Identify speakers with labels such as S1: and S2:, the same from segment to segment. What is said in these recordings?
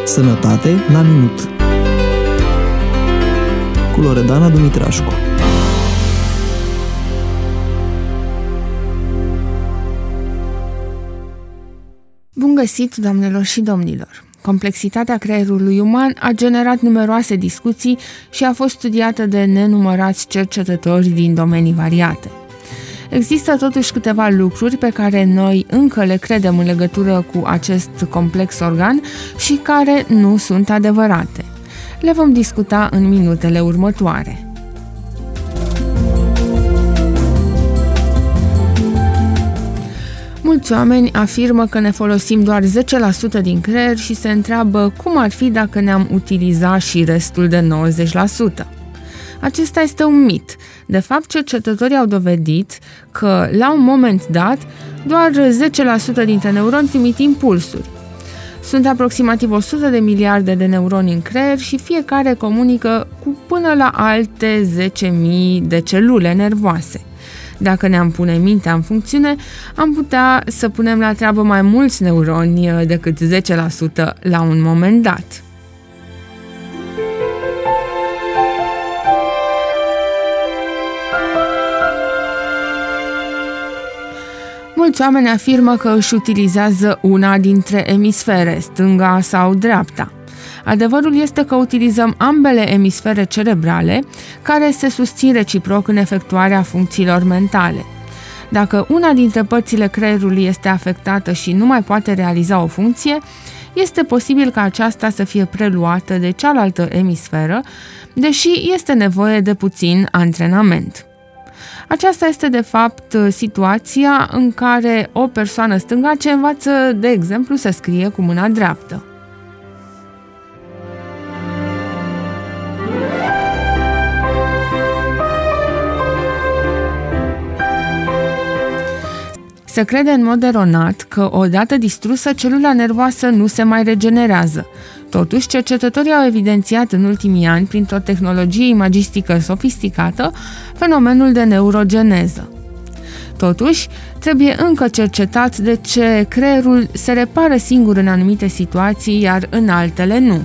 S1: Sănătate la minut cu Loredana Dumitrașcu.
S2: Bun găsit, doamnelor și domnilor! Complexitatea creierului uman a generat numeroase discuții și a fost studiată de nenumărați cercetători din domenii variate. Există totuși câteva lucruri pe care noi încă le credem în legătură cu acest complex organ și care nu sunt adevărate. Le vom discuta în minutele următoare. Mulți oameni afirmă că ne folosim doar 10% din creier și se întreabă cum ar fi dacă ne-am utiliza și restul de 90%. Acesta este un mit. De fapt, cercetătorii au dovedit că, la un moment dat, doar 10% dintre neuroni trimit impulsuri. Sunt aproximativ 100 de miliarde de neuroni în creier și fiecare comunică cu până la alte 10.000 de celule nervoase. Dacă ne-am pune mintea în funcțiune, am putea să punem la treabă mai mulți neuroni decât 10% la un moment dat. Mulți oameni afirmă că își utilizează una dintre emisfere, stânga sau dreapta. Adevărul este că utilizăm ambele emisfere cerebrale, care se susțin reciproc în efectuarea funcțiilor mentale. Dacă una dintre părțile creierului este afectată și nu mai poate realiza o funcție, este posibil ca aceasta să fie preluată de cealaltă emisferă, deși este nevoie de puțin antrenament. Aceasta este, de fapt, situația în care o persoană stângace învață, de exemplu, să scrie cu mâna dreaptă. Se crede în mod eronat că, odată distrusă, celula nervoasă nu se mai regenerează. Totuși, cercetătorii au evidențiat în ultimii ani, printr-o tehnologie imagistică sofisticată, fenomenul de neurogeneză. Totuși, trebuie încă cercetat de ce creierul se repară singur în anumite situații, iar în altele nu.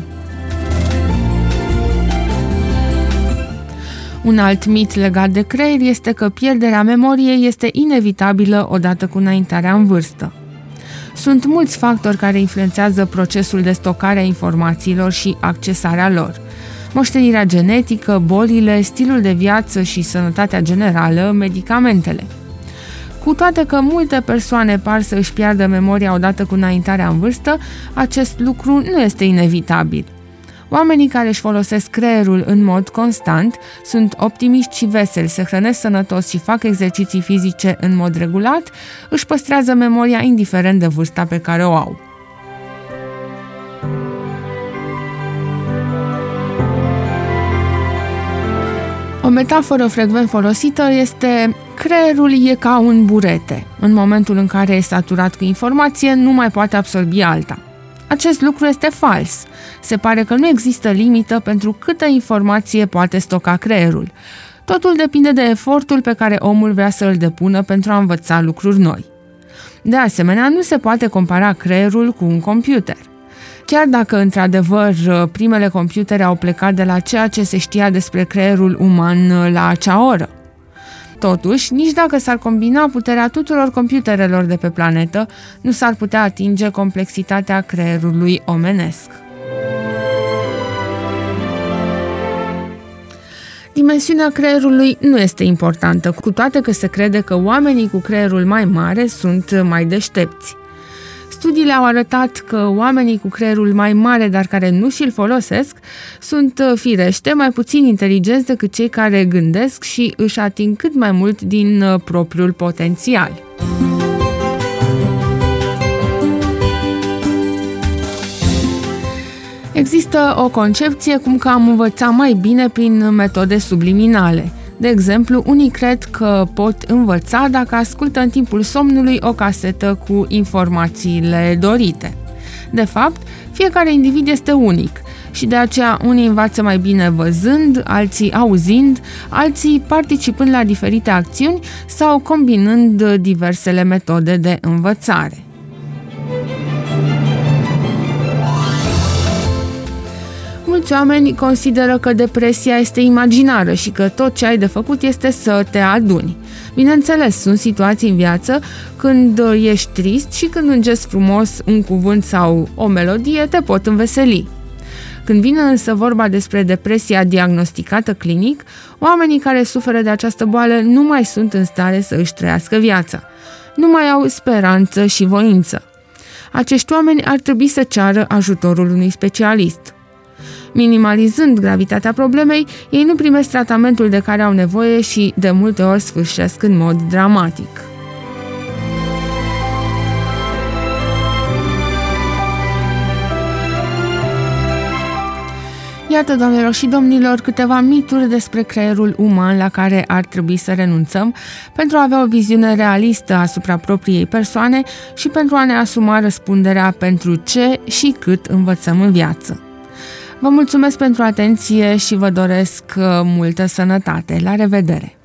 S2: Un alt mit legat de creier este că pierderea memoriei este inevitabilă odată cu înaintarea în vârstă. Sunt mulți factori care influențează procesul de stocare a informațiilor și accesarea lor. Moștenirea genetică, bolile, stilul de viață și sănătatea generală, medicamentele. Cu toate că multe persoane par să își piardă memoria odată cu înaintarea în vârstă, acest lucru nu este inevitabil. Oamenii care își folosesc creierul în mod constant, sunt optimiști și veseli, se hrănesc sănătos și fac exerciții fizice în mod regulat, își păstrează memoria indiferent de vârsta pe care o au. O metaforă frecvent folosită este: creierul e ca un burete. În momentul în care e saturat cu informație, nu mai poate absorbi alta. Acest lucru este fals. Se pare că nu există limită pentru câtă informație poate stoca creierul. Totul depinde de efortul pe care omul vrea să îl depună pentru a învăța lucruri noi. De asemenea, nu se poate compara creierul cu un computer. Chiar dacă, într-adevăr, primele computere au plecat de la ceea ce se știa despre creierul uman la acea oră. Totuși, nici dacă s-ar combina puterea tuturor computerelor de pe planetă, nu s-ar putea atinge complexitatea creierului omenesc. Dimensiunea creierului nu este importantă, cu toate că se crede că oamenii cu creierul mai mare sunt mai deștepți. Studiile au arătat că oamenii cu creierul mai mare, dar care nu și-l folosesc, sunt firește mai puțin inteligenți decât cei care gândesc și își ating cât mai mult din propriul potențial. Există o concepție cum că am învăța mai bine prin metode subliminale. De exemplu, unii cred că pot învăța dacă ascultă în timpul somnului o casetă cu informațiile dorite. De fapt, fiecare individ este unic și de aceea unii învață mai bine văzând, alții auzind, alții participând la diferite acțiuni sau combinând diversele metode de învățare. Mulți oameni consideră că depresia este imaginară și că tot ce ai de făcut este să te aduni. Bineînțeles, sunt situații în viață când ești trist și când un gest frumos, un cuvânt sau o melodie te pot înveseli. Când vine însă vorba despre depresia diagnosticată clinic, oamenii care suferă de această boală nu mai sunt în stare să își trăiască viața. Nu mai au speranță și voință. Acești oameni ar trebui să ceară ajutorul unui specialist. Minimalizând gravitatea problemei, ei nu primesc tratamentul de care au nevoie și de multe ori sfârșesc în mod dramatic. Iată, doamnelor și domnilor, câteva mituri despre creierul uman la care ar trebui să renunțăm pentru a avea o viziune realistă asupra propriei persoane și pentru a ne asuma răspunderea pentru ce și cât învățăm în viață. Vă mulțumesc pentru atenție și vă doresc multă sănătate. La revedere!